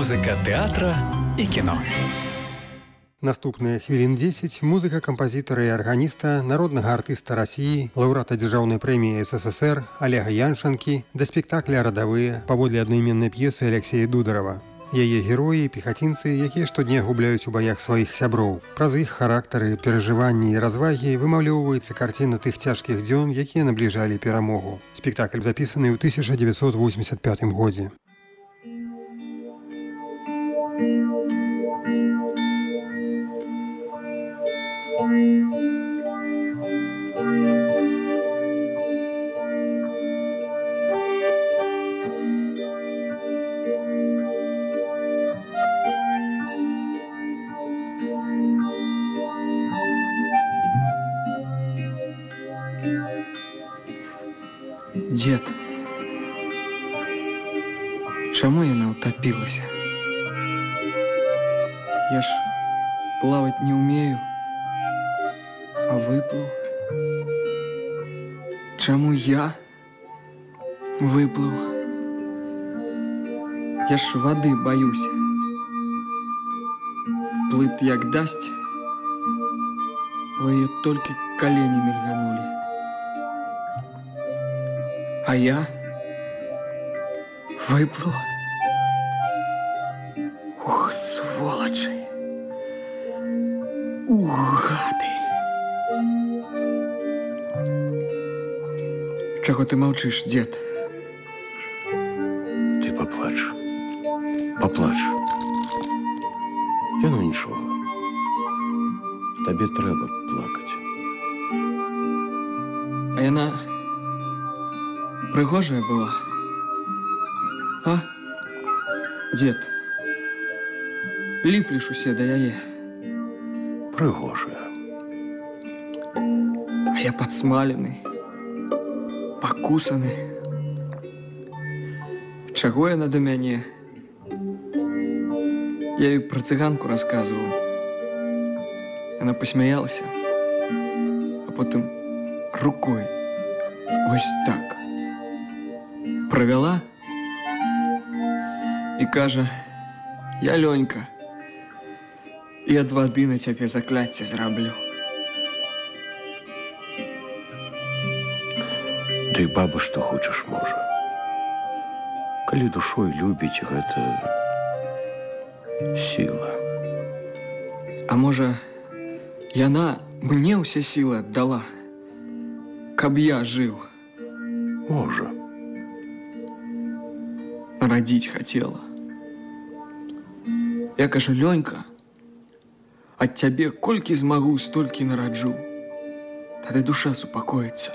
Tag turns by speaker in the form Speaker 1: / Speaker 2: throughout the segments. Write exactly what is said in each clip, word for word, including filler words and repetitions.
Speaker 1: Музыка тэатра і кіно.
Speaker 2: Наступныя хвілін дзесяць музыка кампазітара і арганіста, народнага артыста Расіі, лаўрэата дзяржаўнай прэміі эс эс эс эр Олега Яншанкі да спектакля «Радавыя» паводле аднайменнай п'есы Алексея Дударова. Яе героі і пехацінцы, якія штодня губляюць у баях сваіх сяброў. Праз іх характары, перажыванні і развагі вымаўлёўваецца карціна тых цяжкіх дзён, якія набліжалі перамогу. Спектакль запісаны ў тысяча дзевяцьсот восемьдесят пятым годзе.
Speaker 3: Дед, чаму яна утопілася? Я ж плавать не умею, а выплыў. Чаму я выплыў? Я ж воды баюся. Плыт як дасць, у яе толькі калені мільганулі. А я выплыл. Ух, сволочи. Ух, гады. Чаго ты маўчыш, дед?
Speaker 4: Ты поплач. Поплач. Яно нічога. Табе трэба плакаць.
Speaker 3: А яна прыгожая была. А? Дед, ліпліш усе да яе.
Speaker 4: Прыгожая.
Speaker 3: А я падсмалены, пакусаны. Чаго яна да мяне? Я ёй пра цыганку расказваў. Яна пасмяялася, а потым рукой вось так правяла і кажа: я, Лёнька, і ад вады на цябе закляцце зраблю.
Speaker 4: Ды баба што хочаш можа. Калі душой любіць, гэта сіла.
Speaker 3: А можа, яна мне ўсе сілы аддала, каб я жыў?
Speaker 4: Можа.
Speaker 3: Родить хотела. Я кажу: Лёнька, ад цябе колькі змагу, столькі нараджу. Тады душа супакоіцца.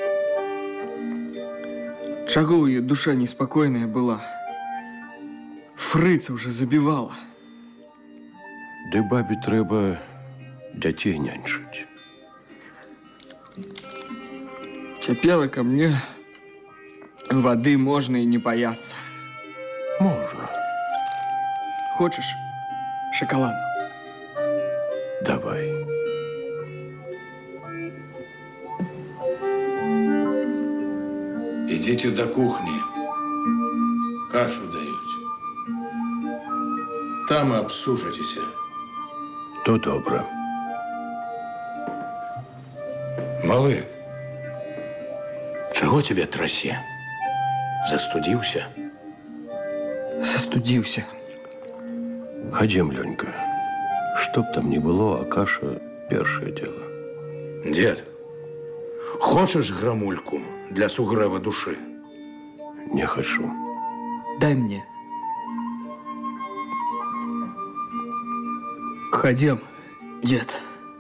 Speaker 3: Чаго ў яе душа неспакойная была? Фрыца ўжо забівала.
Speaker 4: Ды бабе трэба дзяцей няньчыць.
Speaker 3: Цяпер ка мне вады можна і не баяцца.
Speaker 4: Можна.
Speaker 3: Хочаш шоколаду?
Speaker 4: Давай.
Speaker 5: Ідзіце да кухні. Кашу даюць. Там абсушыцеся.
Speaker 4: То добра.
Speaker 5: Малы, чаго цябе трасе? Застудзіўся?
Speaker 3: Застудзіўся.
Speaker 4: Хадзем, Лёнька. Што б там ні было, а каша першае дело.
Speaker 5: Дед, хочаш грамульку для сугрэва душы?
Speaker 4: Не хачу.
Speaker 3: Дай мне. Хадзем, дед.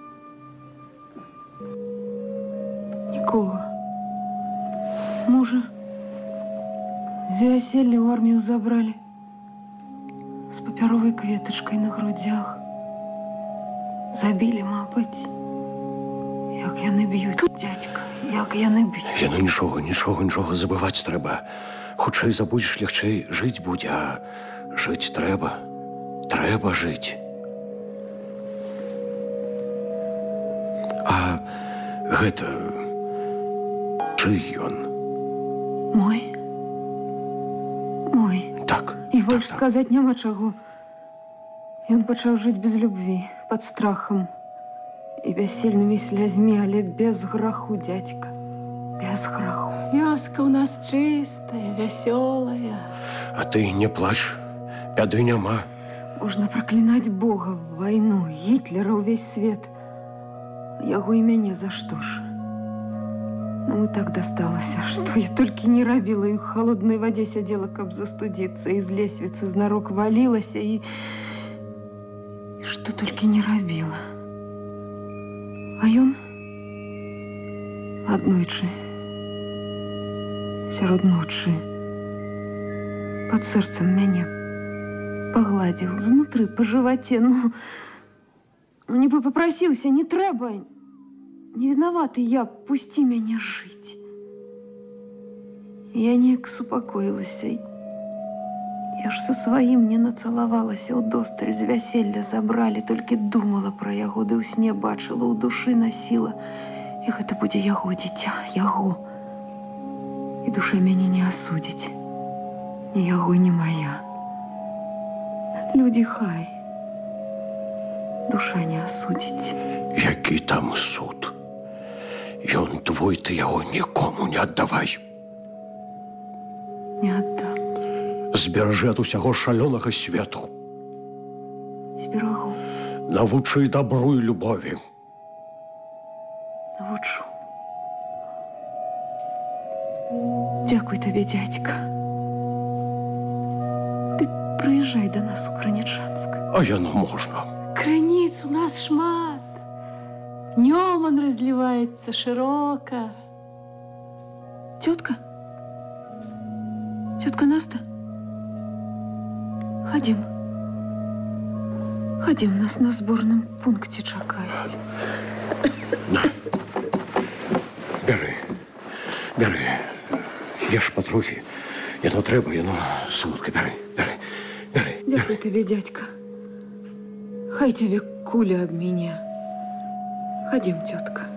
Speaker 6: Нікога. Мужа з вяселля ў армію забралі. З папяровай кветачкай на грудзях. Забілі, мабыць. Як яны б'юць, дзядзька, як яны б'юць.
Speaker 4: Яно нічога, нічога, нічога забываць трэба. Хутчэй забудзеш, лягчэй жыць будзе, а жыць трэба. Трэба жыць. А гэта чый ён?
Speaker 6: Мой? Мой.
Speaker 4: Так.
Speaker 6: І Больш
Speaker 4: так, так.
Speaker 6: сказаць няма чаго. Ён пачаў жыць без любві, пад страхам і бяссільнымі слязьмі, але без граху, дзядзька. Без граху.
Speaker 7: Вёска ў нас чыстая, вясёлая.
Speaker 4: А ты не плач, бяды няма.
Speaker 6: Можна праклінаць Бога, вайну, Гітлера, ўвесь свет. Яго і мяне за што ж? Нам і так дасталася, што я толькі не рабіла, і ў халоднай вадзе сядзела, каб застудзіцца, і з лесвіцы знарок валілася, і... і што толькі не рабіла. А ён аднойчы, сярод ночы, пад сэрцам мяне пагладзіў, знутры, па жываце, ну... Нібы папрасіўся, не трэба. Не вінаваты я, пусці мяне жыць. Я неяк супакоілася. Я ж са сваім не нацалавалася, удосталь з вяселля забралі, толькі думала пра яго, ды ў сне бачыла, у душы насіла. І гэта будзе яго дзіця, яго. І душа мяне не асудзіць. Ні яго, ні мая. Людзі хай. Душа не асудзіць.
Speaker 4: Які там суд? Ён твой, ты яго нікому не аддавай.
Speaker 6: Не аддам.
Speaker 4: Зберажы ад усяго шалёнага свету.
Speaker 6: Зберагу.
Speaker 4: Навучы дабру і любові.
Speaker 6: Навучу. Дзякуй табе, дзядзька. Ты прыязджай да нас у Кранічанск.
Speaker 4: А яно можна.
Speaker 7: Крыніц у нас шмат. Днём он разливается широко.
Speaker 6: Тетка? Тетка Наста? Ходим. Ходим, нас на зборном пункте чакаюць.
Speaker 4: На. Бяры. Бяры. Еш патрохі. Яно трэба, яно солодка. Бяры, бяры, бяры.
Speaker 6: Дякую тебе, дядька. Хай тебе куля об меня. Ходим, тетка.